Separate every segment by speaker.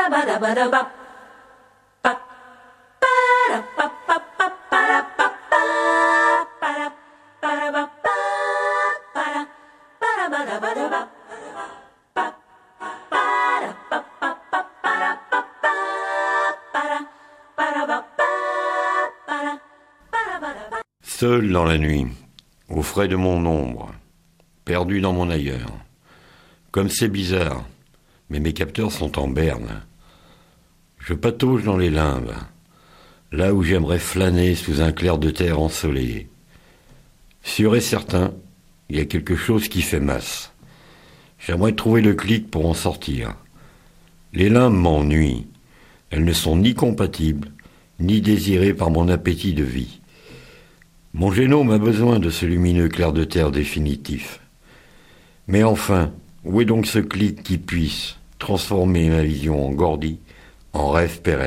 Speaker 1: Seul dans la nuit, au frais de mon ombre, perdu dans mon ailleurs. Comme c'est bizarre, mais mes capteurs sont en berne. Je patauge dans les limbes, là où j'aimerais flâner sous un clair de terre ensoleillé. Sûr et certain, il y a quelque chose qui fait masse. J'aimerais trouver le clic pour en sortir. Les limbes m'ennuient. Elles ne sont ni compatibles, ni désirées par mon appétit de vie. Mon génome a besoin de ce lumineux clair de terre définitif. Mais enfin, où est donc ce clic qui puisse transformer ma vision engourdie en rêve pérenne ?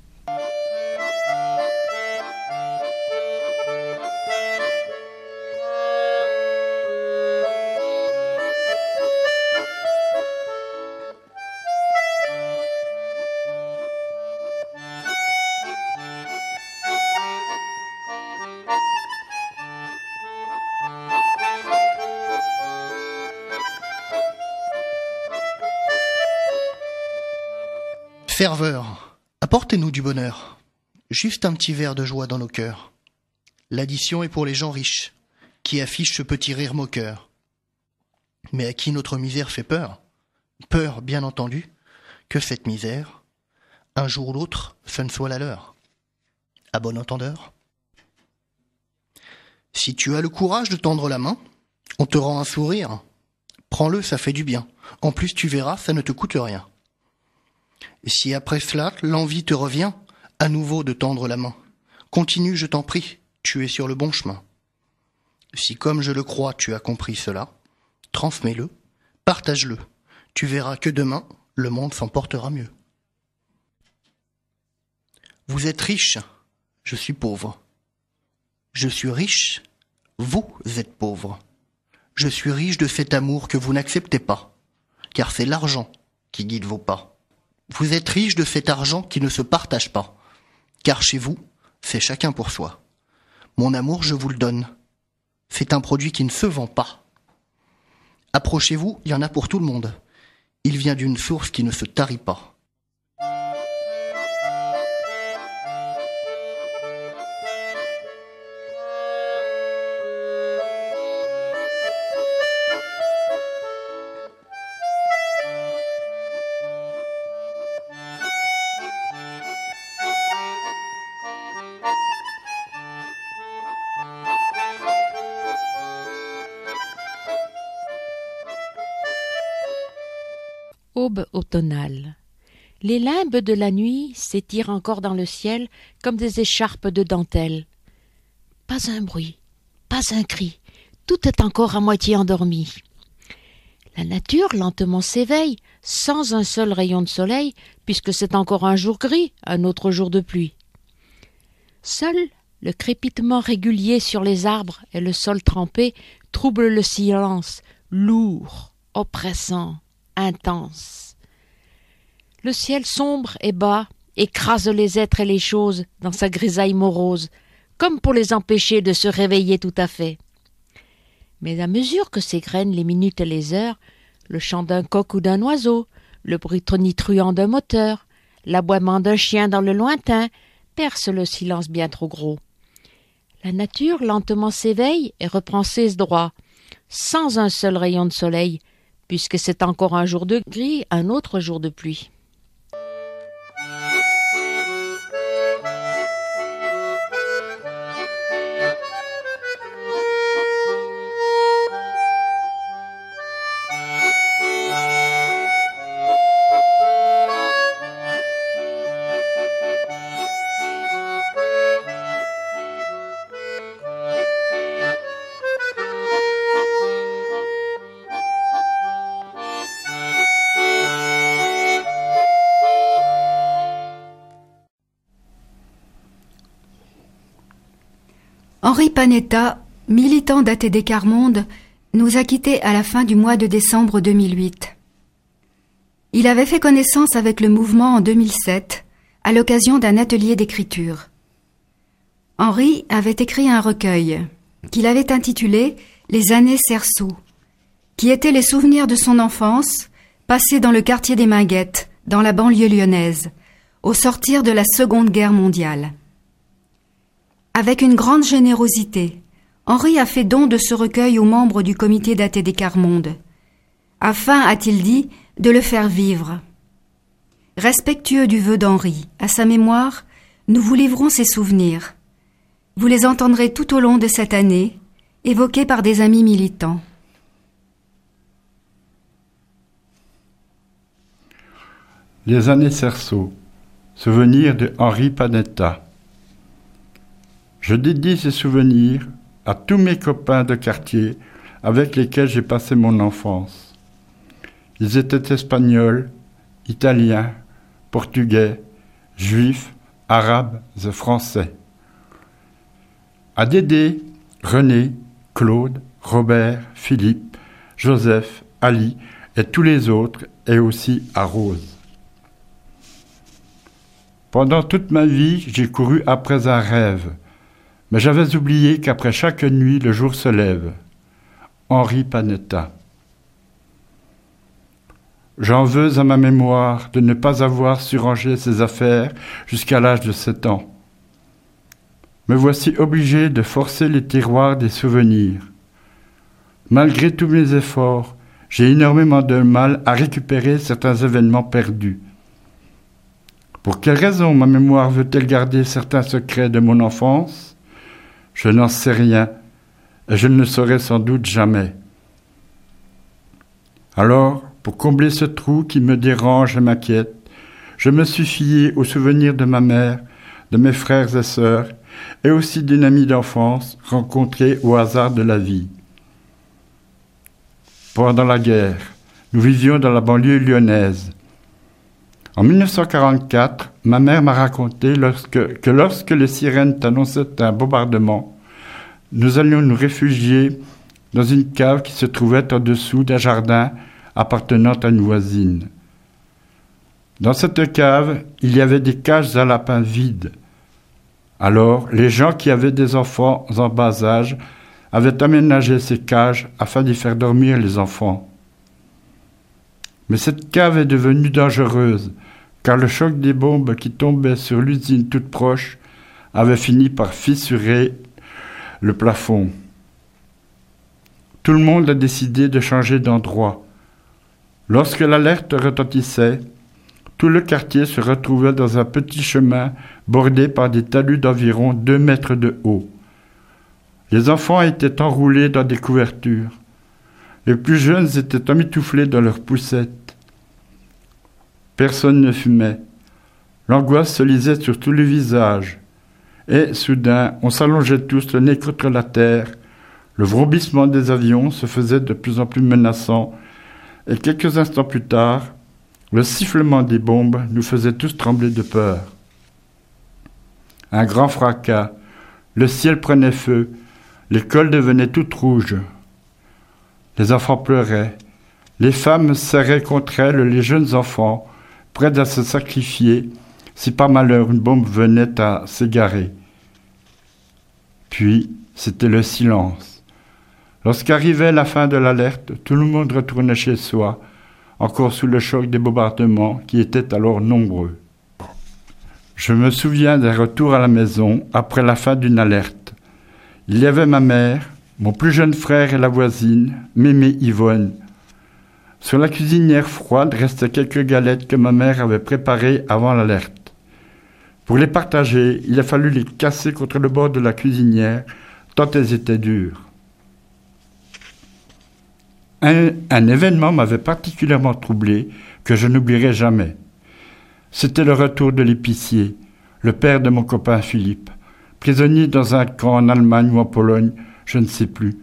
Speaker 2: Ferveur, apportez-nous du bonheur, juste un petit verre de joie dans nos cœurs. L'addition est pour les gens riches, qui affichent ce petit rire moqueur. Mais à qui notre misère fait peur ? Peur, bien entendu, que cette misère, un jour ou l'autre, ce ne soit la leur. À bon entendeur. Si tu as le courage de tendre la main, on te rend un sourire. Prends-le, ça fait du bien. En plus, tu verras, ça ne te coûte rien. Et si après cela, l'envie te revient, à nouveau de tendre la main, continue, je t'en prie, tu es sur le bon chemin. Si comme je le crois, tu as compris cela, transmets-le, partage-le. Tu verras que demain, le monde s'en portera mieux. Vous êtes riche, je suis pauvre. Je suis riche, vous êtes pauvre. Je suis riche de cet amour que vous n'acceptez pas, car c'est l'argent qui guide vos pas. Vous êtes riche de cet argent qui ne se partage pas, car chez vous, c'est chacun pour soi. Mon amour, je vous le donne. C'est un produit qui ne se vend pas. Approchez-vous, il y en a pour tout le monde. Il vient d'une source qui ne se tarit pas.
Speaker 3: Aube automnale. Les limbes de la nuit s'étirent encore dans le ciel comme des écharpes de dentelle. Pas un bruit, pas un cri, tout est encore à moitié endormi. La nature lentement s'éveille, sans un seul rayon de soleil, puisque c'est encore un jour gris, un autre jour de pluie. Seul le crépitement régulier sur les arbres et le sol trempé trouble le silence, lourd, oppressant, intense. Le ciel sombre et bas écrase les êtres et les choses dans sa grisaille morose, comme pour les empêcher de se réveiller tout à fait. Mais à mesure que s'égrènent les minutes et les heures, le chant d'un coq ou d'un oiseau, le bruit tonitruant d'un moteur, l'aboiement d'un chien dans le lointain perce le silence bien trop gros. La nature lentement s'éveille et reprend ses droits, sans un seul rayon de soleil, puisque c'est encore un jour de gris, un autre jour de pluie.
Speaker 4: Henri Panetta, militant d'ATD Quart Monde, nous a quittés à la fin du mois de décembre 2008. Il avait fait connaissance avec le mouvement en 2007, à l'occasion d'un atelier d'écriture. Henri avait écrit un recueil qu'il avait intitulé « Les années Cerceau », qui étaient les souvenirs de son enfance passés dans le quartier des Minguettes, dans la banlieue lyonnaise, au sortir de la Seconde Guerre mondiale. Avec une grande générosité, Henri a fait don de ce recueil aux membres du comité d'ATD Quart-Monde, afin, a-t-il dit, de le faire vivre. Respectueux du vœu d'Henri, à sa mémoire, nous vous livrons ses souvenirs. Vous les entendrez tout au long de cette année, évoqués par des amis militants.
Speaker 5: Les années Cerceau, souvenir de Henri Panetta. Je dédie ces souvenirs à tous mes copains de quartier avec lesquels j'ai passé mon enfance. Ils étaient espagnols, italiens, portugais, juifs, arabes et français. À Dédé, René, Claude, Robert, Philippe, Joseph, Ali et tous les autres, et aussi à Rose. Pendant toute ma vie, j'ai couru après un rêve, mais j'avais oublié qu'après chaque nuit, le jour se lève. Henri Panetta. J'en veux à ma mémoire de ne pas avoir su ranger ses affaires jusqu'à l'âge de 7 ans. Me voici obligé de forcer les tiroirs des souvenirs. Malgré tous mes efforts, j'ai énormément de mal à récupérer certains événements perdus. Pour quelle raison ma mémoire veut-elle garder certains secrets de mon enfance ? Je n'en sais rien, et je ne le saurai sans doute jamais. Alors, pour combler ce trou qui me dérange et m'inquiète, je me suis fié aux souvenirs de ma mère, de mes frères et sœurs, et aussi d'une amie d'enfance rencontrée au hasard de la vie. Pendant la guerre, nous vivions dans la banlieue lyonnaise. En 1944, ma mère m'a raconté que lorsque les sirènes annonçaient un bombardement, nous allions nous réfugier dans une cave qui se trouvait en dessous d'un jardin appartenant à une voisine. Dans cette cave, il y avait des cages à lapins vides. Alors, les gens qui avaient des enfants en bas âge avaient aménagé ces cages afin d'y faire dormir les enfants. Mais cette cave est devenue dangereuse, car le choc des bombes qui tombaient sur l'usine toute proche avait fini par fissurer le plafond. Tout le monde a décidé de changer d'endroit. Lorsque l'alerte retentissait, tout le quartier se retrouvait dans un petit chemin bordé par des talus d'environ 2 mètres de haut. Les enfants étaient enroulés dans des couvertures. Les plus jeunes étaient emmitouflés dans leurs poussettes. Personne ne fumait. L'angoisse se lisait sur tous les visages. Et, soudain, on s'allongeait tous le nez contre la terre. Le vrombissement des avions se faisait de plus en plus menaçant. Et quelques instants plus tard, le sifflement des bombes nous faisait tous trembler de peur. Un grand fracas. Le ciel prenait feu. L'école devenait toute rouge. Les enfants pleuraient. Les femmes serraient contre elles les jeunes enfants, prêts à se sacrifier si par malheur une bombe venait à s'égarer. Puis, c'était le silence. Lorsqu'arrivait la fin de l'alerte, tout le monde retournait chez soi, encore sous le choc des bombardements qui étaient alors nombreux. Je me souviens d'un retour à la maison après la fin d'une alerte. Il y avait ma mère, mon plus jeune frère et la voisine, Mémé Yvonne. Sur la cuisinière froide restaient quelques galettes que ma mère avait préparées avant l'alerte. Pour les partager, il a fallu les casser contre le bord de la cuisinière, tant elles étaient dures. Un événement m'avait particulièrement troublé, que je n'oublierai jamais. C'était le retour de l'épicier, le père de mon copain Philippe, prisonnier dans un camp en Allemagne ou en Pologne, je ne sais plus.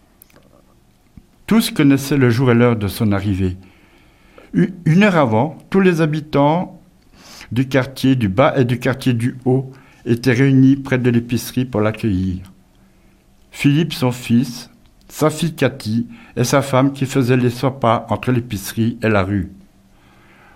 Speaker 5: Tous connaissaient le jour et l'heure de son arrivée. 1 heure avant, tous les habitants du quartier du bas et du quartier du haut étaient réunis près de l'épicerie pour l'accueillir. Philippe, son fils, sa fille Cathy et sa femme qui faisaient les 100 pas entre l'épicerie et la rue.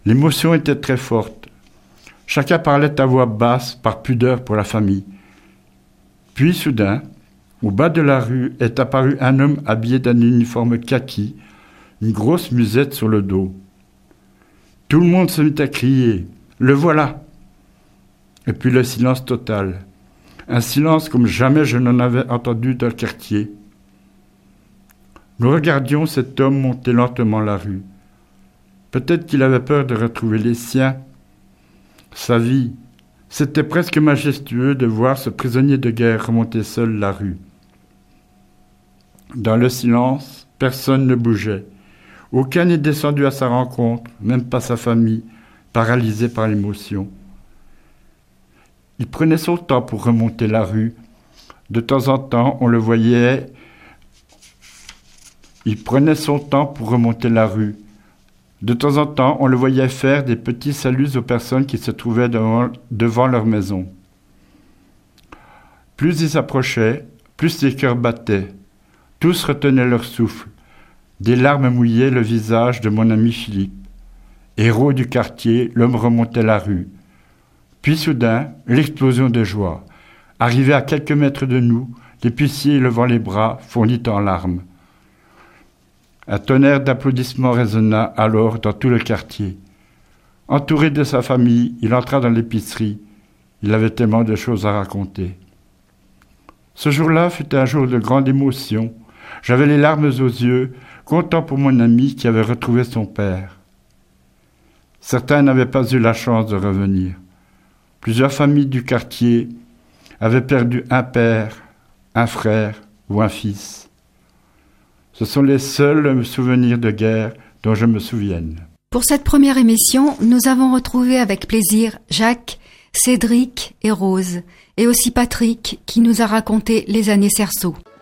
Speaker 5: L'émotion était très forte. Chacun parlait à voix basse, par pudeur pour la famille. Puis, soudain, au bas de la rue est apparu un homme habillé d'un uniforme kaki, une grosse musette sur le dos. Tout le monde se mit à crier « Le voilà !» Et puis le silence total. Un silence comme jamais je n'en avais entendu dans le quartier. Nous regardions cet homme monter lentement la rue. Peut-être qu'il avait peur de retrouver les siens. Sa vie, c'était presque majestueux de voir ce prisonnier de guerre remonter seul la rue. Dans le silence, personne ne bougeait. Aucun n'est descendu à sa rencontre, même pas sa famille, paralysée par l'émotion. Il prenait son temps pour remonter la rue. De temps en temps, on le voyait. Il prenait son temps pour remonter la rue. De temps en temps, on le voyait faire des petits saluts aux personnes qui se trouvaient devant leur maison. Plus il s'approchait, plus les cœurs battaient. Tous retenaient leur souffle. Des larmes mouillaient le visage de mon ami Philippe. Héros du quartier, l'homme remontait la rue. Puis soudain, l'explosion de joie. Arrivé à quelques mètres de nous, l'épicier, levant les bras, fondit en larmes. Un tonnerre d'applaudissements résonna alors dans tout le quartier. Entouré de sa famille, il entra dans l'épicerie. Il avait tellement de choses à raconter. Ce jour-là fut un jour de grande émotion. J'avais les larmes aux yeux, content pour mon ami qui avait retrouvé son père. Certains n'avaient pas eu la chance de revenir. Plusieurs familles du quartier avaient perdu un père, un frère ou un fils. Ce sont les seuls souvenirs de guerre dont je me souvienne.
Speaker 4: Pour cette première émission, nous avons retrouvé avec plaisir Jacques, Cédric et Rose, et aussi Patrick qui nous a raconté les années Cerceau.